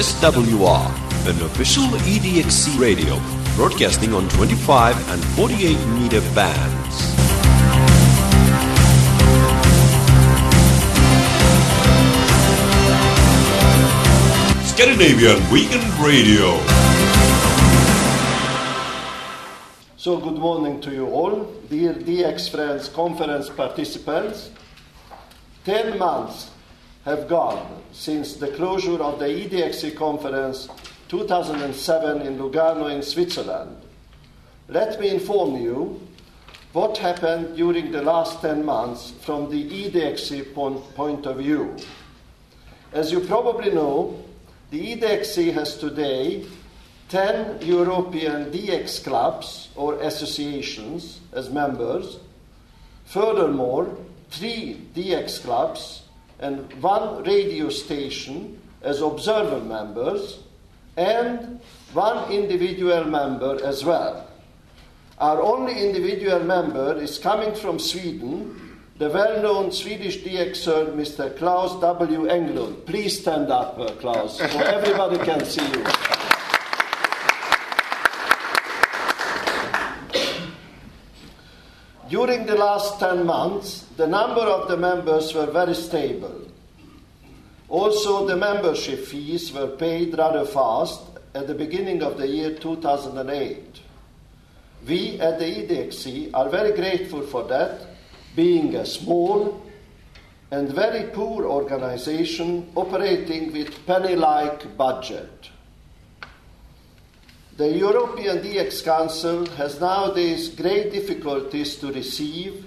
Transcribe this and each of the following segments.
SWR, an official EDXC radio, broadcasting on 25 and 48 meter bands. Scandinavian Weekend Radio. So good morning to you all, dear DX Friends conference participants. 10 months have gone since the closure of the EDXC conference 2007 in Lugano in Switzerland. Let me inform you what happened during the last 10 months from the EDXC point of view. As you probably know, the EDXC has today 10 European DX clubs or associations as members. Furthermore, 3 DX clubs and 1 radio station as observer members, and 1 individual member as well. Our only individual member is coming from Sweden, the well-known Swedish DXer, Mr. Klaus W. Englund. Please stand up, Klaus, so everybody can see you. During the last 10 months, the number of the members were very stable. Also, the membership fees were paid rather fast at the beginning of the year 2008. We at the EDXC are very grateful for that, being a small and very poor organization operating with penny-like budget. The European DX Council has nowadays great difficulties to receive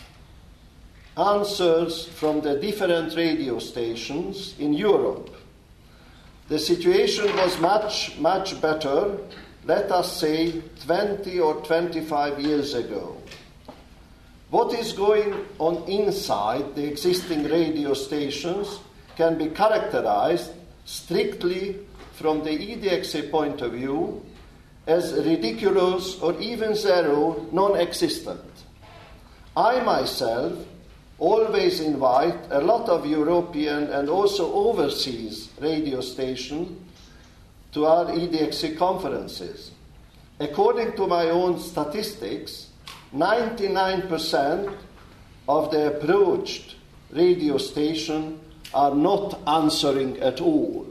answers from the different radio stations in Europe. The situation was much better, let us say, 20 or 25 years ago. What is going on inside the existing radio stations can be characterized strictly from the EDXC point of view as ridiculous or even zero, non-existent. I myself always invite a lot of European and also overseas radio stations to our EDXC conferences. According to my own statistics, 99% of the approached radio stations are not answering at all.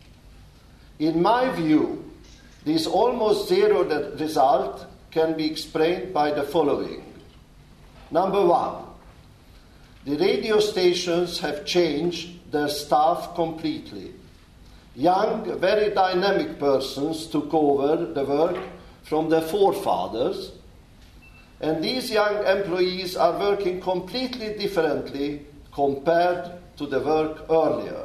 In my view, this almost zero result can be explained by the following. Number 1, the radio stations have changed their staff completely. Young, very dynamic persons took over the work from their forefathers, and these young employees are working completely differently compared to the work earlier.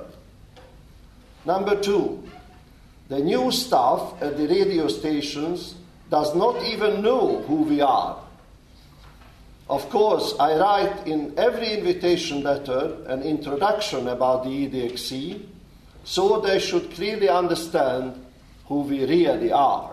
Number 2, the new staff at the radio stations does not even know who we are. Of course, I write in every invitation letter an introduction about the EDXC, so they should clearly understand who we really are.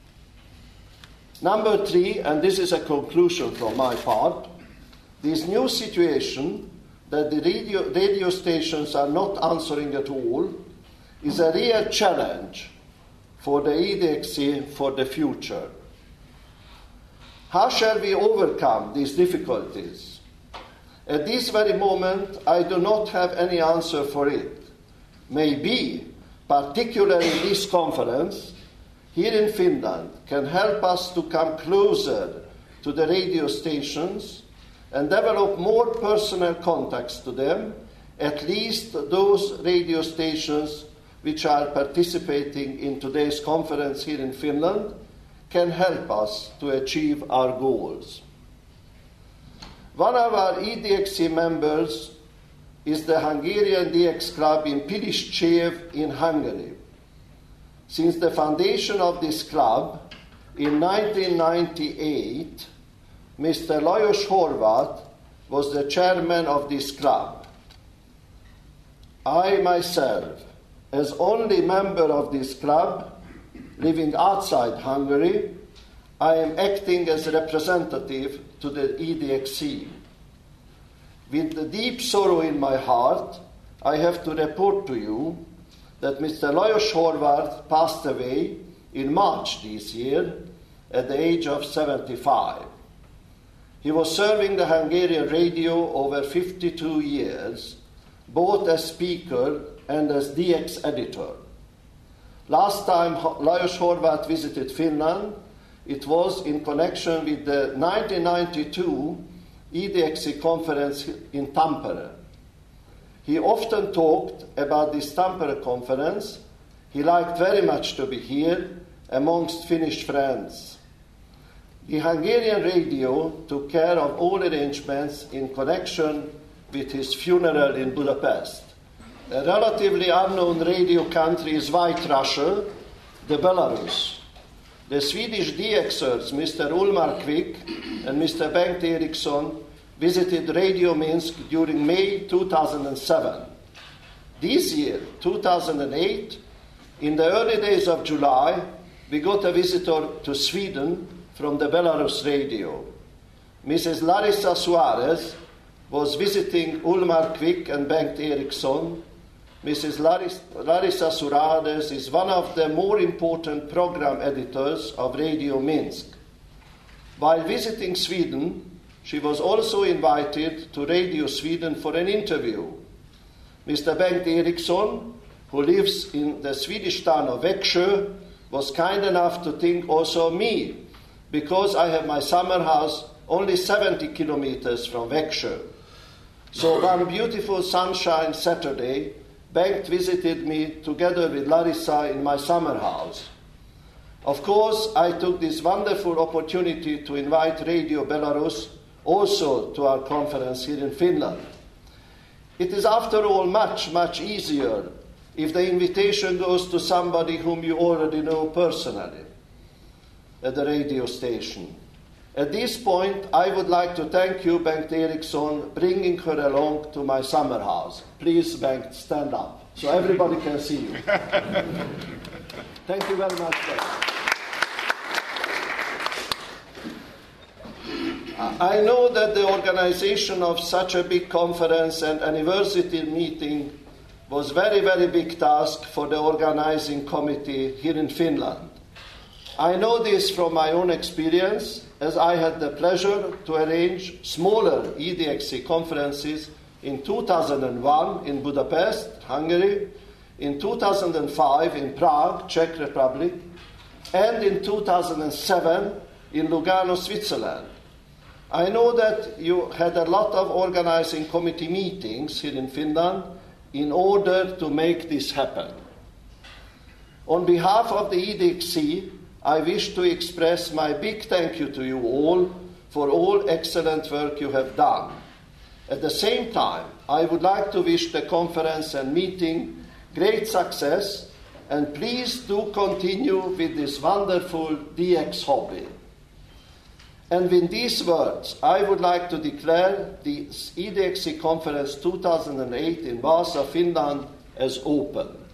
Number 3, and this is a conclusion from my part, this new situation that the radio stations are not answering at all is a real challenge for the EDXC for the future. How shall we overcome these difficulties? At this very moment, I do not have any answer for it. Maybe, particularly this conference here in Finland, can help us to come closer to the radio stations and develop more personal contacts to them, at least those radio stations which are participating in today's conference here in Finland, can help us to achieve our goals. One of our EDXC members is the Hungarian DX Club in Piliscsev in Hungary. Since the foundation of this club in 1998, Mr. Lajos Horváth was the chairman of this club. I myself, as only member of this club, living outside Hungary, I am acting as a representative to the EDXC. With the deep sorrow in my heart, I have to report to you that Mr. Lajos Horváth passed away in March this year at the age of 75. He was serving the Hungarian radio over 52 years, both as speaker and as DX editor. Last time Lajos Horváth visited Finland, it was in connection with the 1992 EDXC conference in Tampere. He often talked about this Tampere conference. He liked very much to be here amongst Finnish friends. The Hungarian radio took care of all arrangements in connection with his funeral in Budapest. A relatively unknown radio country is White Russia, the Belarus. The Swedish DXers, Mr. Ulmar Quick and Mr. Bengt Eriksson, visited Radio Minsk during May 2007. This year, 2008, in the early days of July, we got a visitor to Sweden from the Belarus radio. Mrs. Larissa Suarez was visiting Ulmar Quick and Bengt Eriksson. Mrs. Larissa Suarez is one of the more important program editors of Radio Minsk. While visiting Sweden, she was also invited to Radio Sweden for an interview. Mr. Bengt Eriksson, who lives in the Swedish town of Växjö, was kind enough to think also of me, because I have my summer house only 70 kilometers from Växjö. So one beautiful sunshine Saturday, Bengt visited me together with Larissa in my summer house. Of course, I took this wonderful opportunity to invite Radio Belarus also to our conference here in Finland. It is, after all, much, much easier if the invitation goes to somebody whom you already know personally at the radio station. At this point, I would like to thank you, Bengt Eriksson, bringing her along to my summer house. Please, Bengt, stand up so everybody can see you. Thank you very much, Bengt. I know that the organization of such a big conference and anniversary meeting was very, very big task for the organizing committee here in Finland. I know this from my own experience, as I had the pleasure to arrange smaller EDXC conferences in 2001 in Budapest, Hungary, in 2005 in Prague, Czech Republic, and in 2007 in Lugano, Switzerland. I know that you had a lot of organizing committee meetings here in Finland in order to make this happen. On behalf of the EDXC, I wish to express my big thank you to you all for all excellent work you have done. At the same time, I would like to wish the conference and meeting great success, and please do continue with this wonderful DX hobby. And with these words, I would like to declare the EDXC Conference 2008 in Vaasa, Finland as open.